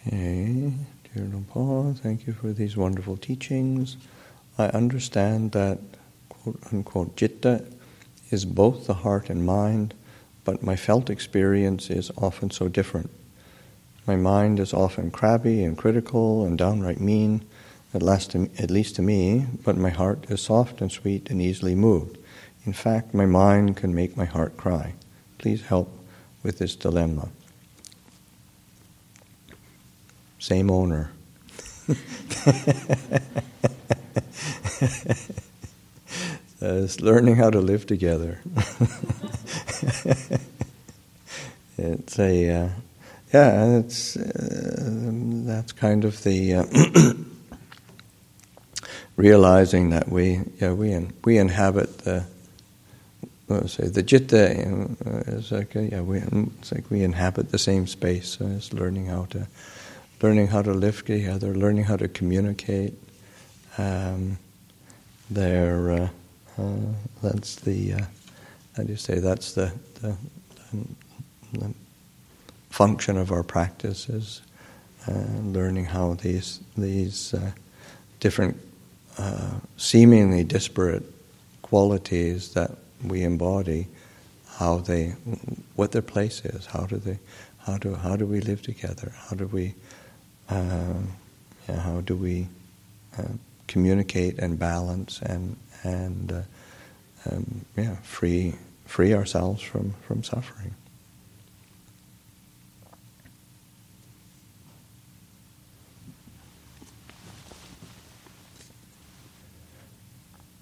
Okay, dear Lumpur, thank you for these wonderful teachings. I understand that, quote-unquote, citta is both the heart and mind, but my felt experience is often so different. My mind is often crabby and critical and downright mean, at least to me, but my heart is soft and sweet and easily moved. In fact, my mind can make my heart cry. Please help with this dilemma. Same owner. It's learning how to live together. It's that's kind of the realizing that we inhabit the citta is like it's like we inhabit the same space. So it's learning how to live together, learning how to communicate. That's the how do you say? That's the function of our practice is learning how these different seemingly disparate qualities that we embody, what their place is, how do we live together, how do we communicate and balance and free ourselves from suffering.